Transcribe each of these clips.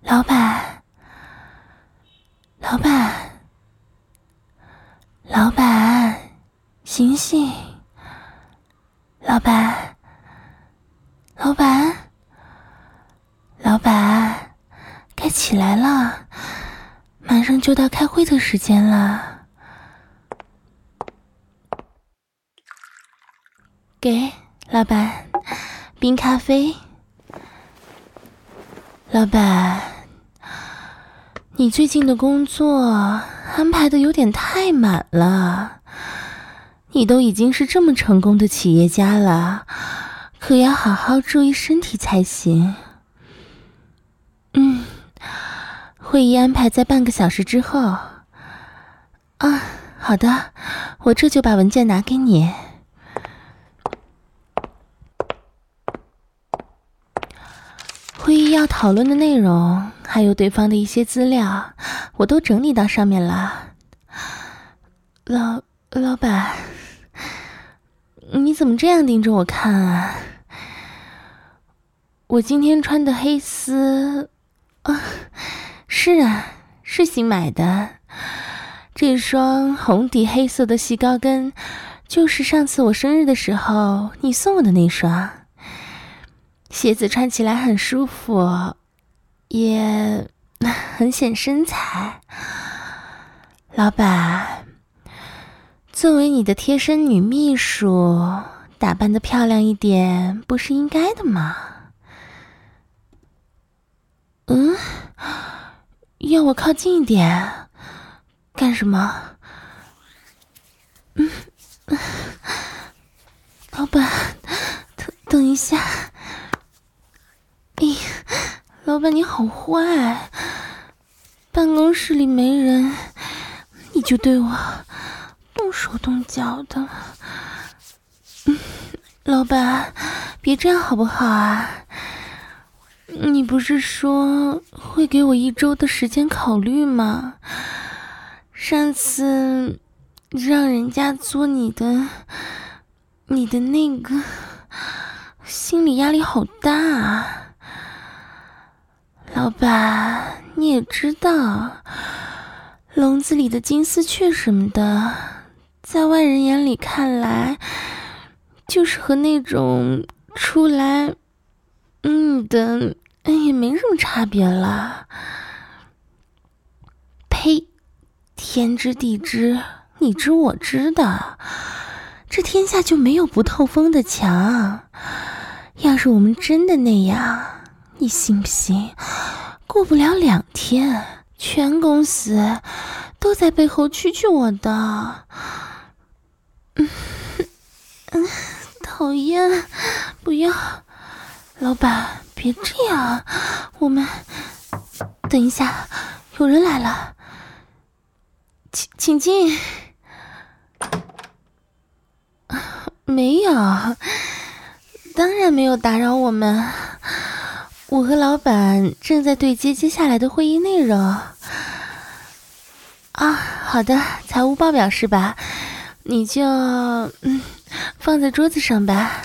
老板，老板，老板，醒醒！老板，老板，老板，该起来了，马上就到开会的时间了。给，老板，冰咖啡。老板，你最近的工作安排的有点太满了，你都已经是这么成功的企业家了，可要好好注意身体才行。会议安排在半个小时之后。啊，好的，我这就把文件拿给你。会议要讨论的内容，还有对方的一些资料，我都整理到上面了。老板，你怎么这样盯着我看啊？我今天穿的黑丝，是啊，是新买的。这双红底黑色的细高跟，就是上次我生日的时候你送我的那双。鞋子穿起来很舒服，也很显身材。老板，作为你的贴身女秘书，打扮得漂亮一点不是应该的吗？要我靠近一点干什么？老板，等一下。老板你好坏，办公室里没人，你就对我动手动脚的。老板，别这样好不好啊？你不是说会给我1周的时间考虑吗？上次让人家做你的那个，心理压力好大啊。老板，你也知道，笼子里的金丝雀什么的，在外人眼里看来，就是和那种出来的也没什么差别了。呸！天知地知，你知我知的，这天下就没有不透风的墙。要是我们真的那样，你信不信？过不了2天，全公司都在背后蛐蛐我的。讨厌，不要，老板，别这样，我们等一下，有人来了，请进。没有，当然没有打扰我们。我和老板正在对接接下来的会议内容。啊，好的，财务报表是吧？你就放在桌子上吧。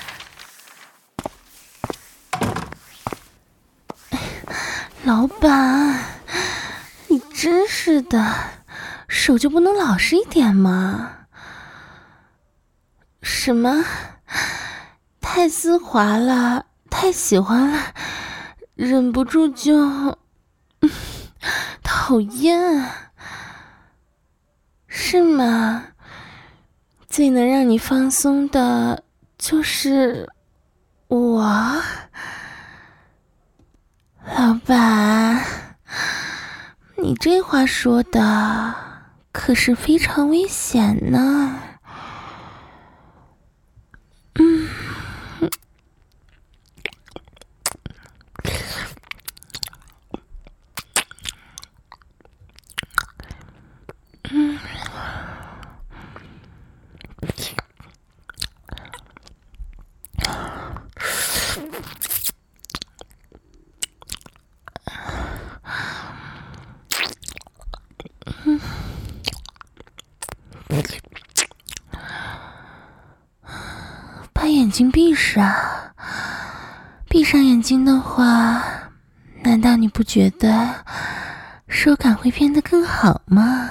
老板，你真是的，手就不能老实一点吗？什么？太丝滑了，太喜欢了，忍不住就讨厌，是吗？最能让你放松的就是我。老板，你这话说的可是非常危险呢。把眼睛闭上，闭上眼睛的话， 难道你不觉得手感会变得更好吗？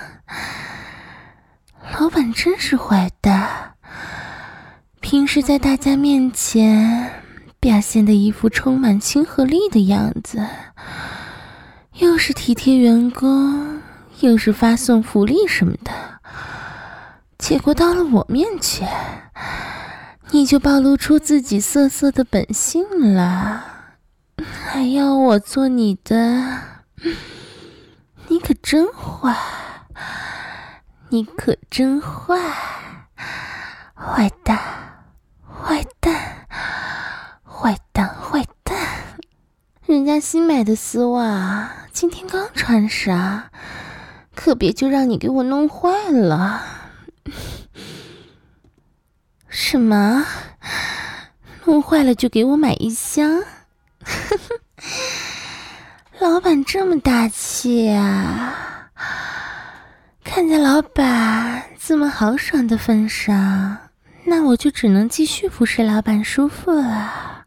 老板真是坏蛋，平时在大家面前表现得一副充满亲和力的样子，又是体贴员工，又是发送福利什么的，结果到了我面前，你就暴露出自己色色的本性了，还要我做你的，你可真坏，你可真坏，坏蛋，坏蛋，坏蛋，坏蛋！人家新买的丝袜今天刚穿上，可别就让你给我弄坏了。什么？弄坏了就给我买一箱？老板这么大气啊！看在老板这么豪爽的份上，那我就只能继续服侍老板舒服了。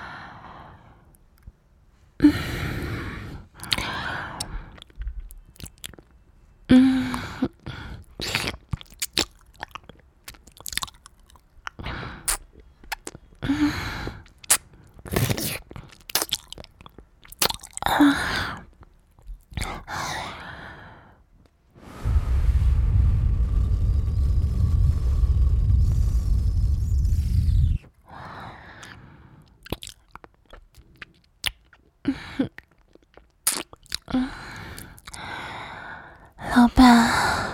老板，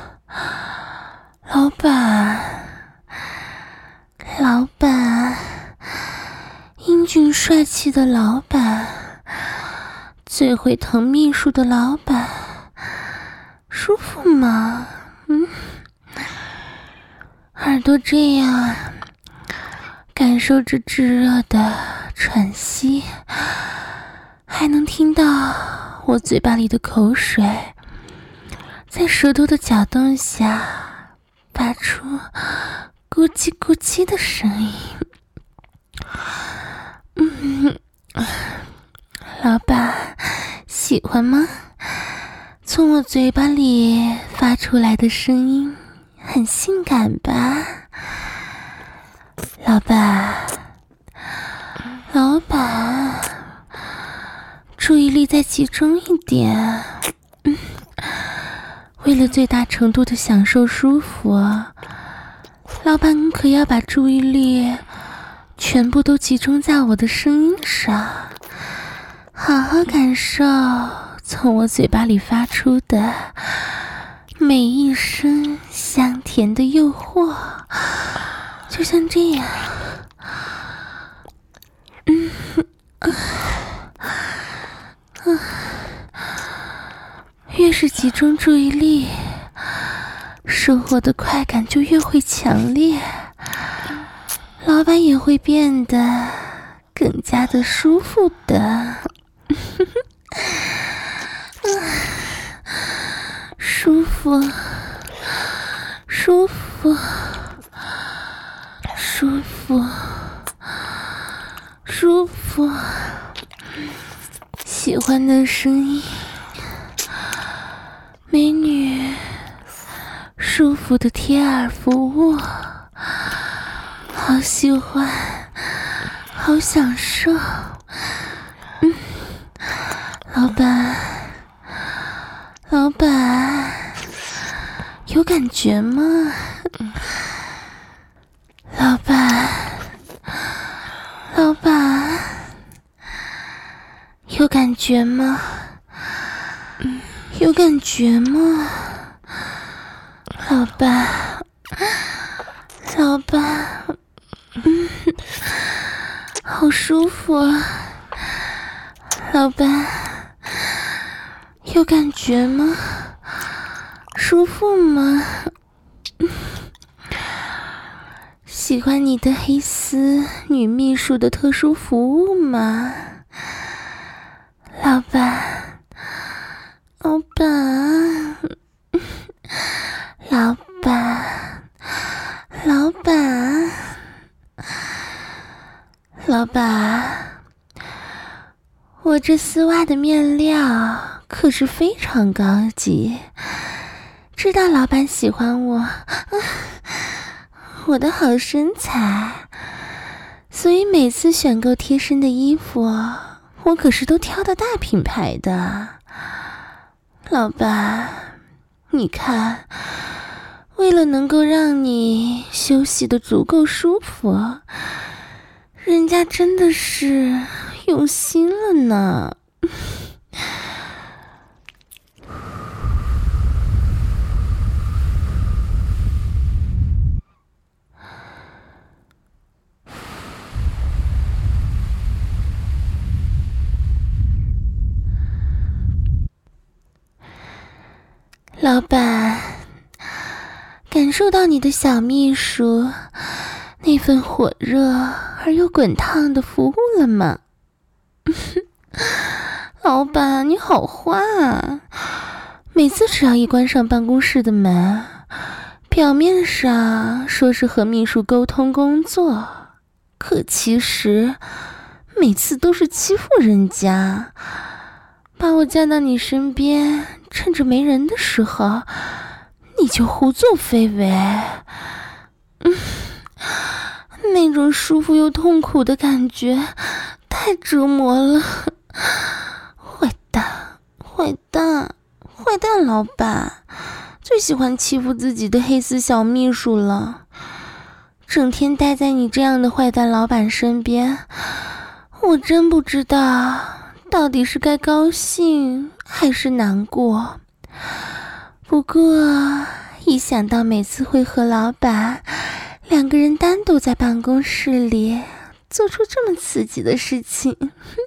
老板，老板，英俊帅气的老板，最会疼秘书的老板，舒服吗？耳朵这样感受着炙热的喘息，还能听到我嘴巴里的口水在舌头的搅动下发出咕叽咕叽的声音。老板喜欢吗？从我嘴巴里发出来的声音很性感吧？老板，老板，注意力再集中一点。为了最大程度的享受舒服，老板可要把注意力全部都集中在我的声音上，好好感受从我嘴巴里发出的每一声香甜的诱惑，就像这样。越是集中注意力，收获的快感就越会强烈，老板也会变得更加的舒服的。舒服，舒服，舒服，舒服，喜欢的声音，美女舒服的贴耳服务，好喜欢，好享受。老板，老板，有感觉吗？老板，老板，有感觉吗？有感觉吗？老板，老板，好舒服啊！老板，有感觉吗？舒服吗？喜欢你的黑丝女秘书的特殊服务吗？老板，老板，老板，老板，老板， 我这丝袜的面料可是非常高级，知道老板喜欢我的好身材，所以每次选购贴身的衣服，我可是都挑的大品牌的。老板，你看，为了能够让你休息的足够舒服，人家真的是用心了呢。老板，感受到你的小秘书那份火热而又滚烫的服务了吗？老板，你好坏啊！每次只要一关上办公室的门，表面上说是和秘书沟通工作，可其实每次都是欺负人家，把我叫到你身边，趁着没人的时候你就胡作非为。那种舒服又痛苦的感觉太折磨了。坏蛋老板最喜欢欺负自己的黑丝小秘书了，整天待在你这样的坏蛋老板身边，我真不知道到底是该高兴还是难过。不过一想到每次会和老板两个人单独在办公室里做出这么刺激的事情，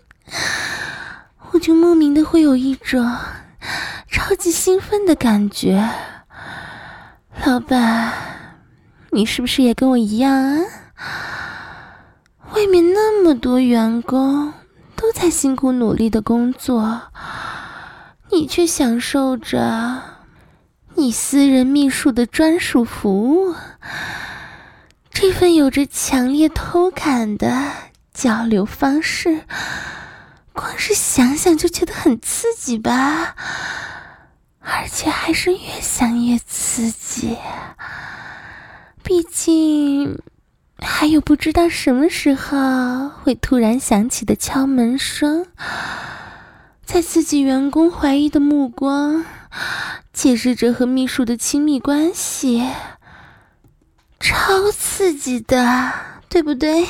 我就莫名的会有一种超级兴奋的感觉。老板，你是不是也跟我一样啊？外面那么多员工都在辛苦努力的工作，你却享受着你私人秘书的专属服务，这份有着强烈偷感的交流方式，光是想想就觉得很刺激吧，而且还是越想越刺激。毕竟还有不知道什么时候会突然响起的敲门声，在自己员工怀疑的目光解释着和秘书的亲密关系，超刺激的，对不对？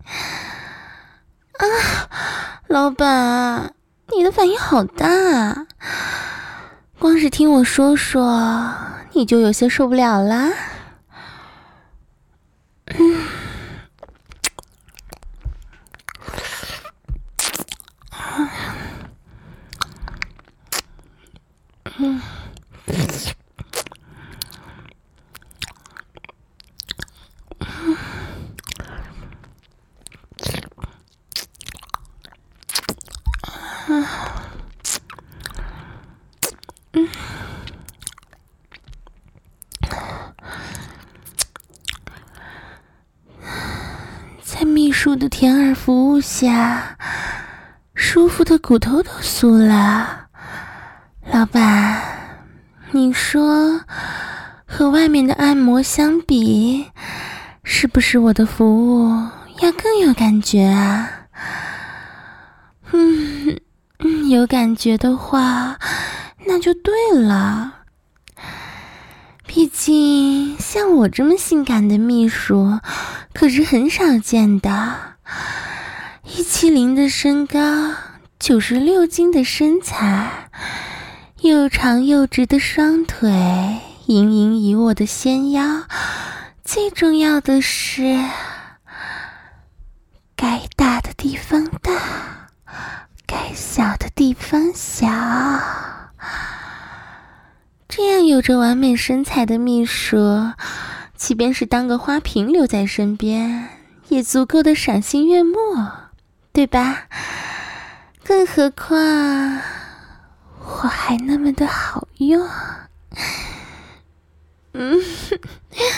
老板，你的反应好大，光是听我说说你就有些受不了啦。在秘书的甜耳服务下，舒服的骨头都酥了。老板，你说和外面的按摩相比，是不是我的服务要更有感觉啊？有感觉的话，那就对了。毕竟像我这么性感的秘书可是很少见的，170的身高，96斤的身材，又长又直的双腿，盈盈一握的纤腰，最重要的是该大的地方大，该小的地方小。这样有着完美身材的秘书，即便是当个花瓶留在身边，也足够的赏心悦目，对吧？更何况我还那么的好用。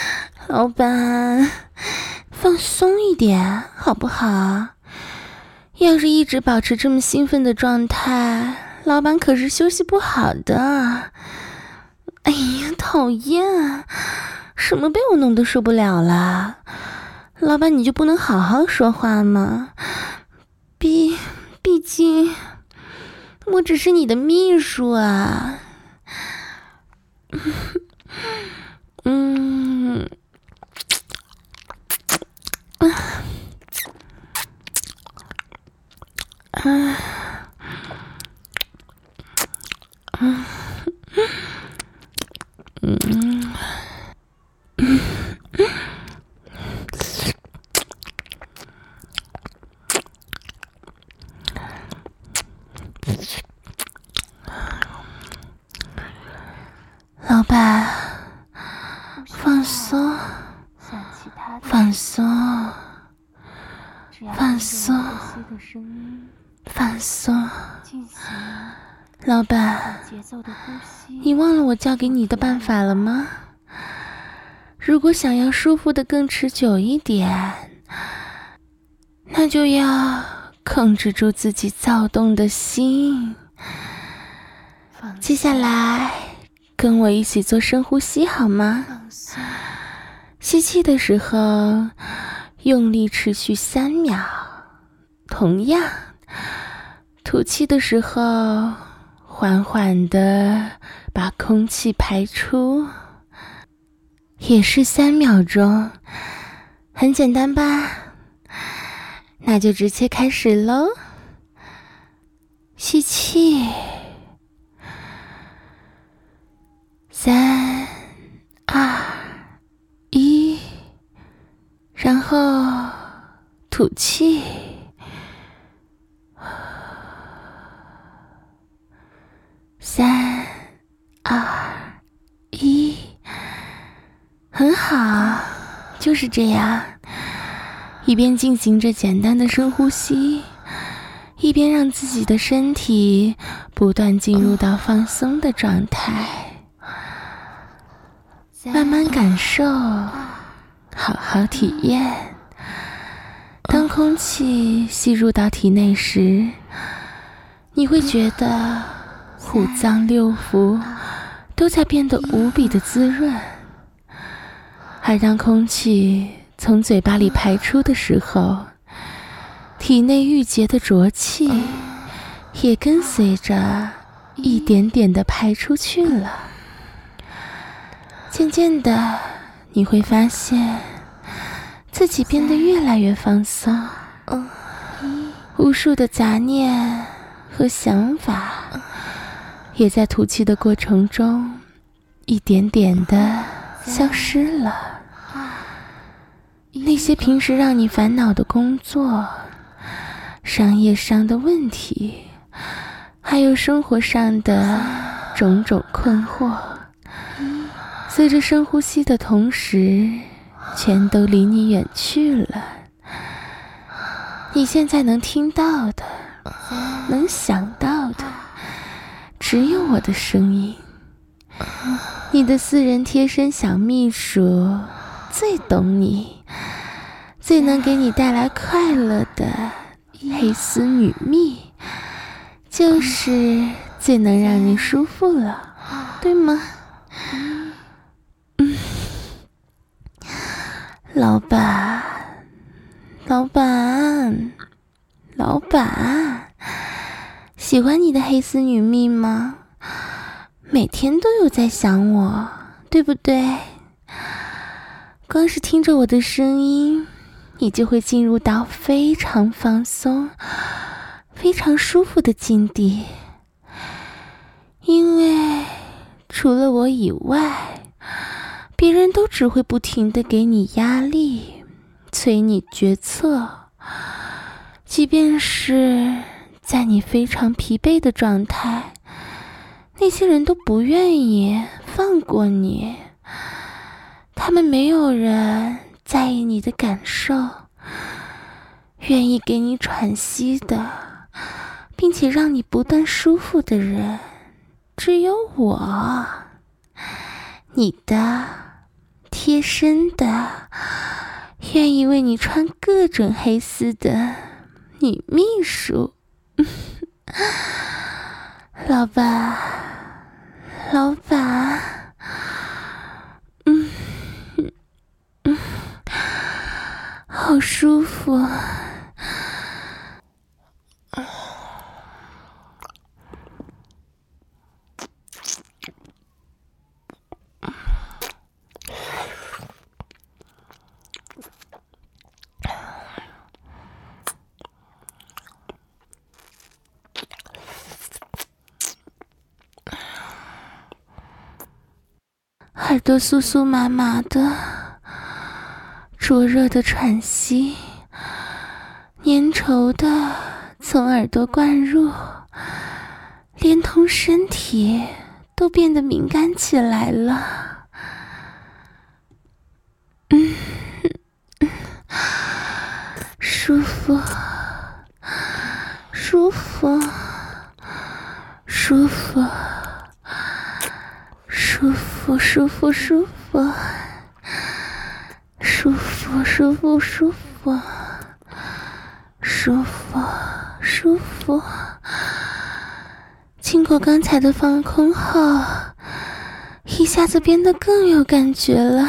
老板，放松一点好不好？ 要是一直保持这么兴奋的状态，老板可是休息不好的。哎呀，讨厌！什么被我弄得受不了了？老板，你就不能好好说话吗？毕竟我只是你的秘书啊。老板，放松，放松，放松，放松。老板，你忘了我教给你的办法了吗？如果想要舒服的更持久一点，那就要控制住自己躁动的心。接下来跟我一起做深呼吸好吗？吸气的时候用力持续3秒，同样吐气的时候缓缓地把空气排出，也是3秒钟，很简单吧？那就直接开始咯。吸气，3、2、1，然后吐气，3、2、1，很好，就是这样。一边进行着简单的深呼吸，一边让自己的身体不断进入到放松的状态，慢慢感受，好好体验。当空气吸入到体内时，你会觉得五脏六腑都在变得无比的滋润，而当空气从嘴巴里排出的时候，体内郁结的浊气也跟随着一点点的排出去了。渐渐的，你会发现自己变得越来越放松，无数的杂念和想法也在吐气的过程中一点点的消失了。那些平时让你烦恼的工作、商业上的问题，还有生活上的种种困惑，随着深呼吸的同时，全都离你远去了。你现在能听到的，能想到的，只有我的声音。你的私人贴身小秘书最懂你，最能给你带来快乐的黑丝女蜜，就是最能让人舒服了，对吗？老板，喜欢你的黑丝女蜜吗？每天都有在想我，对不对？光是听着我的声音，你就会进入到非常放松、非常舒服的境地。因为除了我以外，别人都只会不停地给你压力，催你决策。即便是在你非常疲惫的状态，那些人都不愿意放过你。他们没有人在意你的感受，愿意给你喘息的，并且让你不断舒服的人，只有我，你的贴身的，愿意为你穿各种黑丝的女秘书。老板，老板，好舒服。耳朵酥酥麻麻的，灼热的喘息，粘稠的从耳朵灌入，连同身体都变得敏感起来了。舒服，舒服，舒服，舒服，舒服，舒服，舒服，舒服，舒服，舒服，舒服。经过刚才的放空后，一下子变得更有感觉了。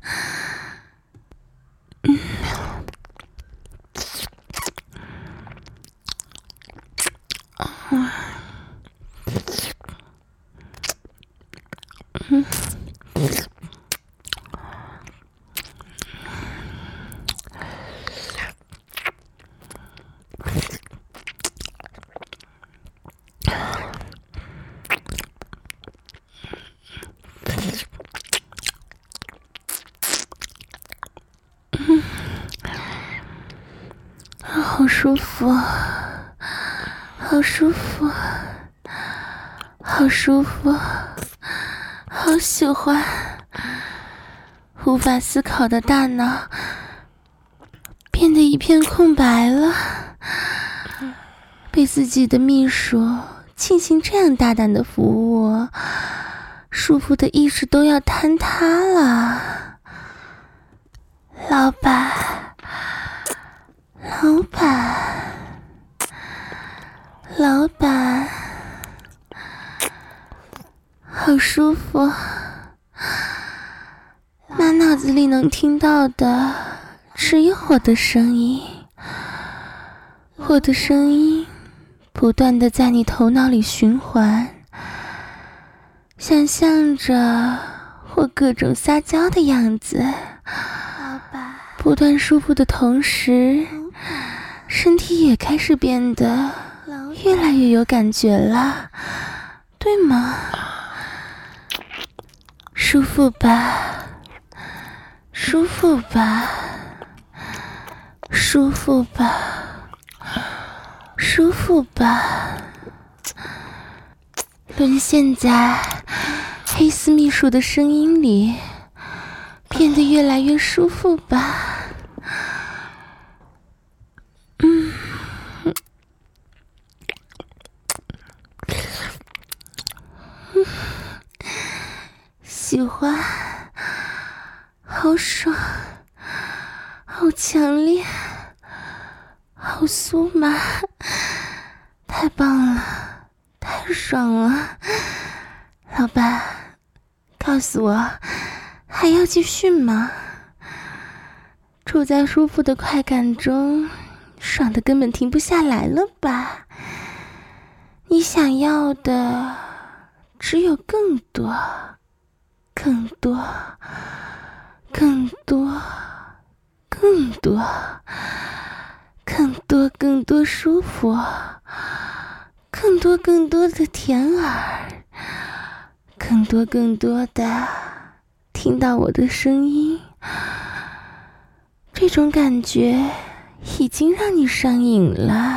好舒服，好舒服，好舒服，好喜欢。无法思考的大脑变得一片空白了，被自己的秘书进行这样大胆的服务，舒服的意识都要坍塌了。老板，老板，老板，好舒服。满脑子里能听到的只有我的声音，我的声音不断地在你头脑里循环，想象着我各种撒娇的样子。老板，不断舒服的同时，身体也开始变得越来越有感觉了，对吗？舒服吧，舒服吧，舒服吧，舒服吧。沦陷在黑丝秘书的声音里，变得越来越舒服吧。喜欢，好爽，好强烈，好酥麻，太棒了，太爽了。老板，告诉我，还要继续吗？处在舒服的快感中，爽得根本停不下来了吧？你想要的只有更多，更多，更多，更多，更多，更多舒服，更多更多的甜耳，更多更多的听到我的声音。这种感觉已经让你上瘾了。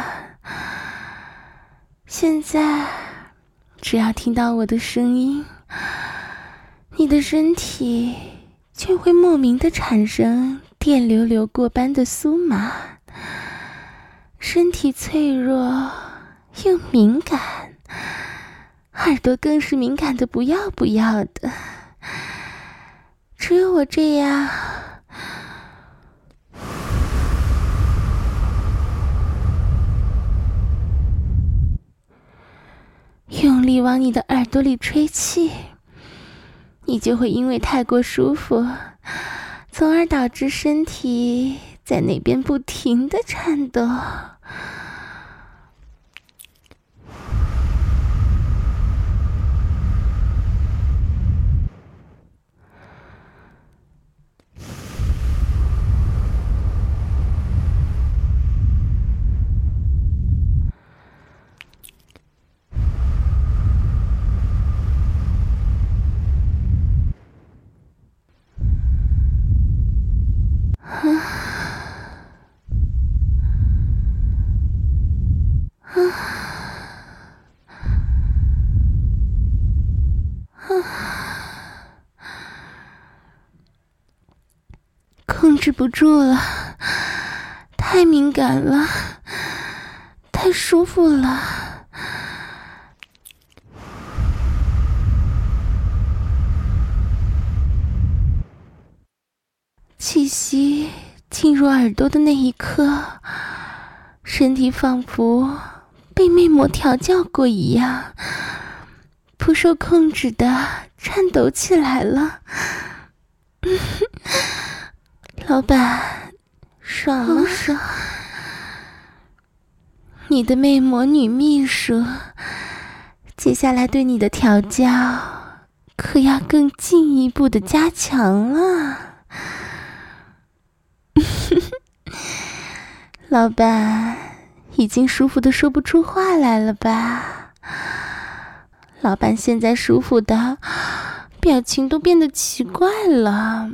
现在只要听到我的声音，你的身体就会莫名地产生电流流过般的酥麻，身体脆弱又敏感，耳朵更是敏感的不要不要的。只有我这样用力往你的耳朵里吹气，你就会因为太过舒服，从而导致身体在那边不停地颤抖。控制不住了，太敏感了，太舒服了。气息进入耳朵的那一刻，身体仿佛被魅魔调教过一样，不受控制的颤抖起来了。老板，爽吗？爽！你的魅魔女秘书，接下来对你的调教可要更进一步的加强了。老板已经舒服的说不出话来了吧？老板现在舒服的表情都变得奇怪了。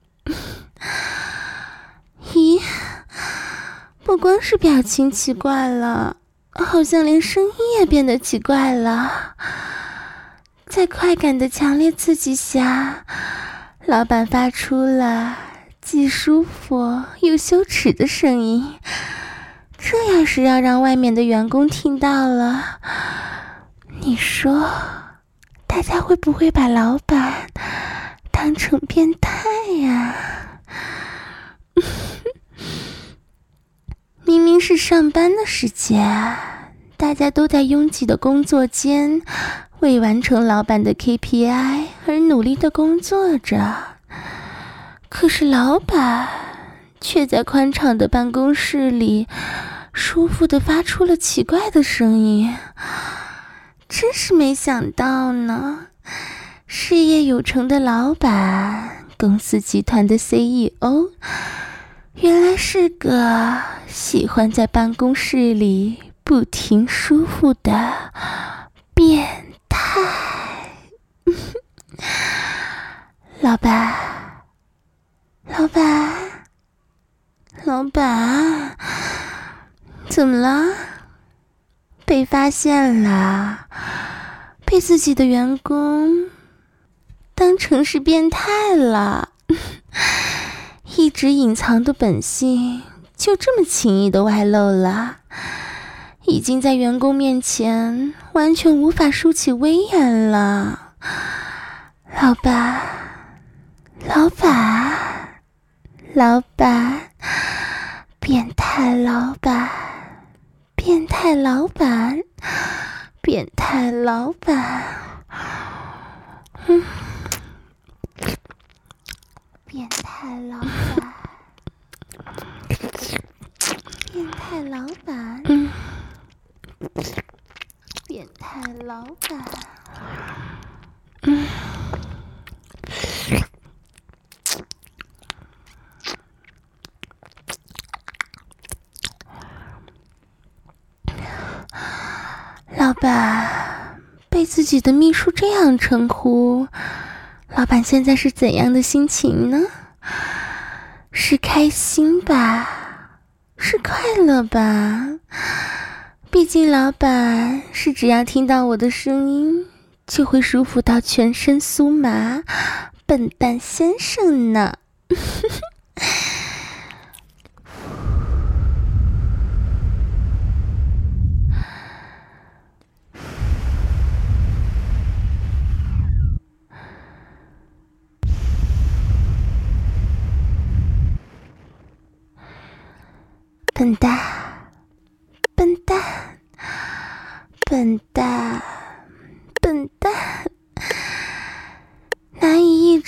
咦，不光是表情奇怪了，好像连声音也变得奇怪了。在快感的强烈刺激下，老板发出了既舒服又羞耻的声音。这要是要让外面的员工听到了，你说大家会不会把老板当成变态呀？明明是上班的时间，大家都在拥挤的工作间为完成老板的 KPI 而努力的工作着，可是老板却在宽敞的办公室里舒服地发出了奇怪的声音。真是没想到呢，事业有成的老板，公司集团的 CEO， 原来是个喜欢在办公室里不停舒服的变态。老板，老板，老板，怎么了？被发现了，被自己的员工当成是变态了。一直隐藏的本性就这么轻易的外露了，已经在员工面前完全无法竖起威严了。老板，老板，老板，变态老板，变态老板，变态老板，变态老板，变态老板，变态老板，老板被自己的秘书这样称呼，老板现在是怎样的心情呢？是开心吧？是快乐吧？毕竟老板是只要听到我的声音就会舒服到全身酥麻，笨蛋先生呢。笨蛋，笨蛋，笨蛋，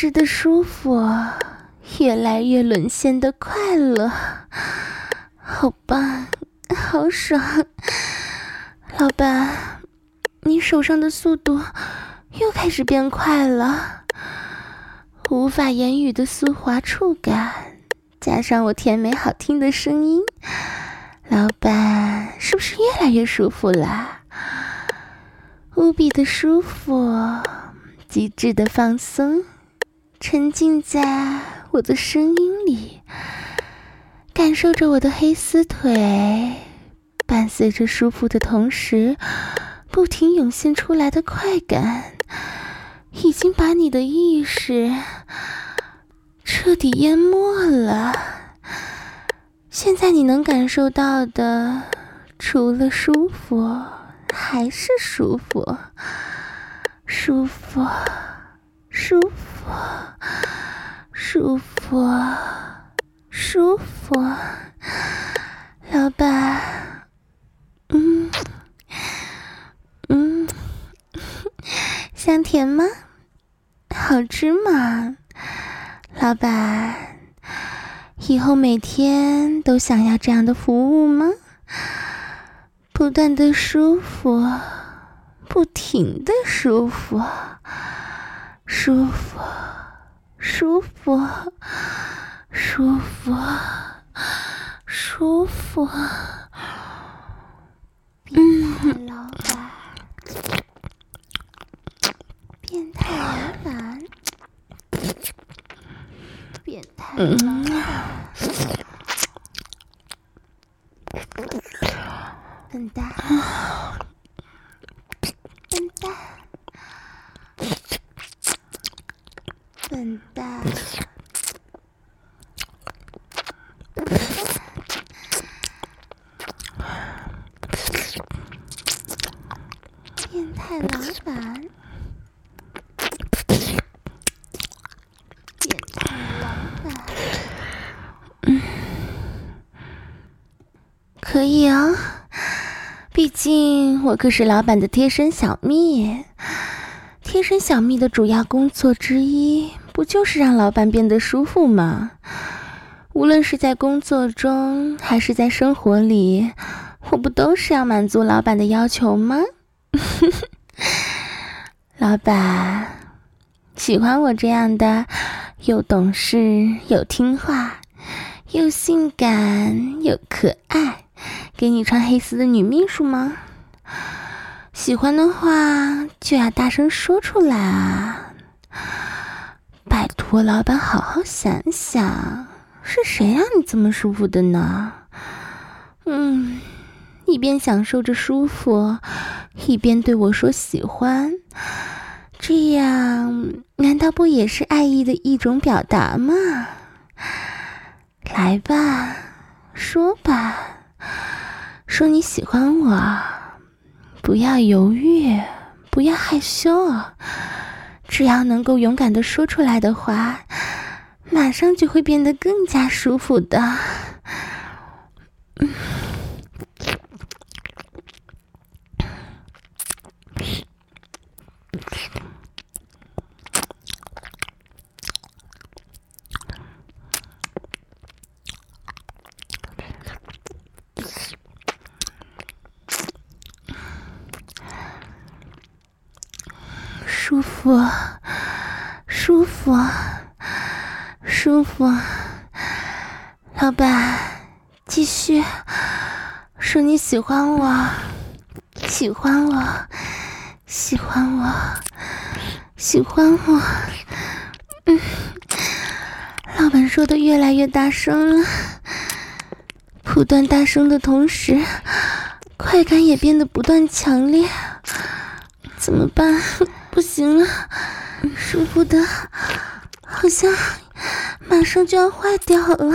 吱的舒服，越来越沦陷的快乐，好棒，好爽！老板，你手上的速度又开始变快了，无法言语的丝滑触感，加上我甜美好听的声音，老板是不是越来越舒服了？无比的舒服，极致的放松，沉浸在我的声音里，感受着我的黑丝腿伴随着舒服的同时不停涌现出来的快感，已经把你的意识彻底淹没了。现在你能感受到的除了舒服还是舒服，舒服，舒服，舒服，舒服。老板，香甜吗？好吃吗？老板，以后每天都想要这样的服务吗？不断的舒服，不停的舒服，舒服，舒服，舒服，舒服。老板，变态老板，变态老板，笨蛋，笨蛋，笨蛋，变态老板，变态老板，可以哦，毕竟我可是老板的贴身小蜜。贴身小蜜的主要工作之一，不就是让老板变得舒服吗？无论是在工作中还是在生活里，我不都是要满足老板的要求吗？老板喜欢我这样的又懂事又听话又性感又可爱给你穿黑丝的女秘书吗？喜欢的话就要大声说出来啊！拜托老板好好想想，是谁让你这么舒服的呢？一边享受着舒服，一边对我说喜欢，这样难道不也是爱意的一种表达吗？来吧，说吧，说你喜欢我，不要犹豫，不要害羞，只要能够勇敢地说出来的话，马上就会变得更加舒服的。舒服，舒服，舒服。老板，继续说你喜欢我，喜欢我，喜欢我，喜欢我。老板说的越来越大声了，不断大声的同时，快感也变得不断强烈。怎么办？不行了，舒服的好像马上就要坏掉了。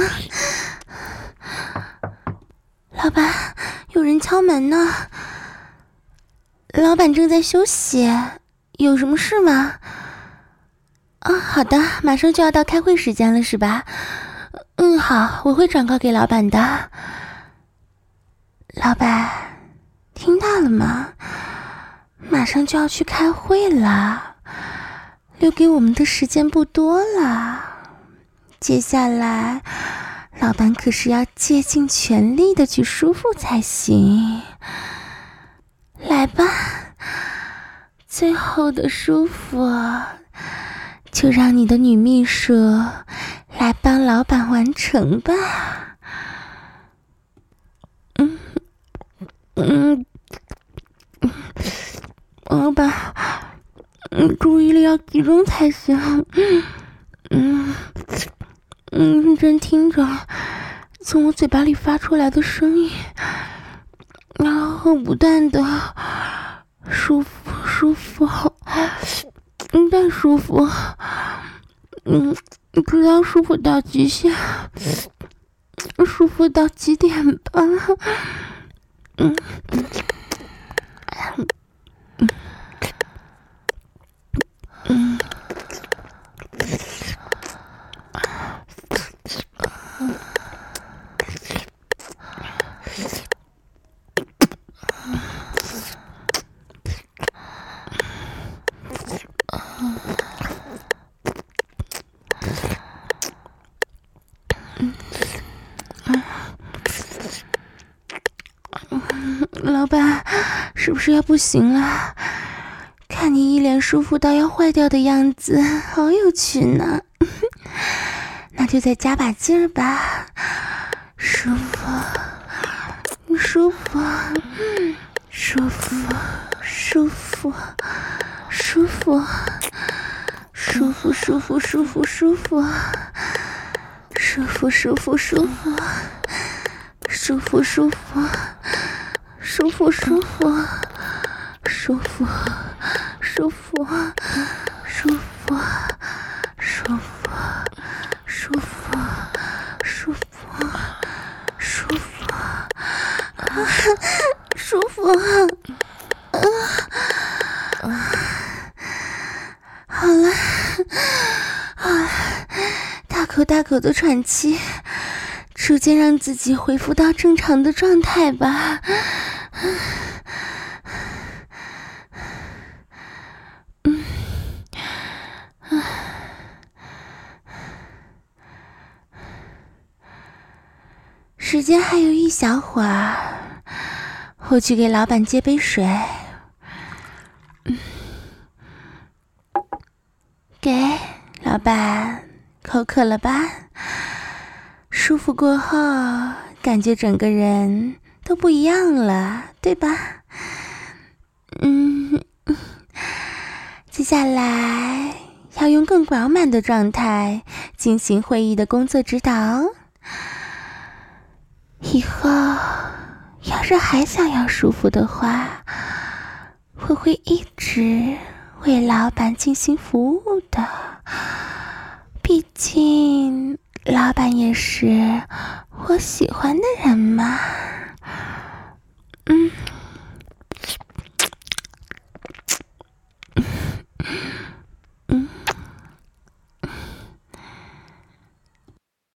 老板，有人敲门呢。老板正在休息，有什么事吗？好的，马上就要到开会时间了是吧？好，我会转告给老板的。老板，听到了吗？马上就要去开会了， 留给我们的时间不多了，接下来老板可是要竭尽全力的去舒服才行。来吧，最后的舒服就让你的女秘书来帮老板完成吧。老板，注意力要集中才行。认真听着从我嘴巴里发出来的声音，然后不断的舒服，再舒服，直到舒服到极限，舒服到极点吧。老板，是不是要不行了？看你一脸舒服到要坏掉的样子，好有趣呢。那就再加把劲儿吧，舒服，舒服，舒服，舒服，舒服，舒服，舒服，舒服，舒服，舒服，舒服，舒服，舒服，舒服。舒服，舒服，舒服，舒服，舒服，舒服，舒服，舒服，舒服，舒服。好了，好了，大口的喘气，逐渐让自己恢复到正常的状态吧。时间还有一小会儿，我去给老板接杯水。给老板，口渴了吧？舒服过后，感觉整个人都不一样了，对吧？接下来要用更饱满的状态进行会议的工作指导。以后要是还想要舒服的话，我会一直为老板进行服务的。毕竟老板也是我喜欢的人嘛。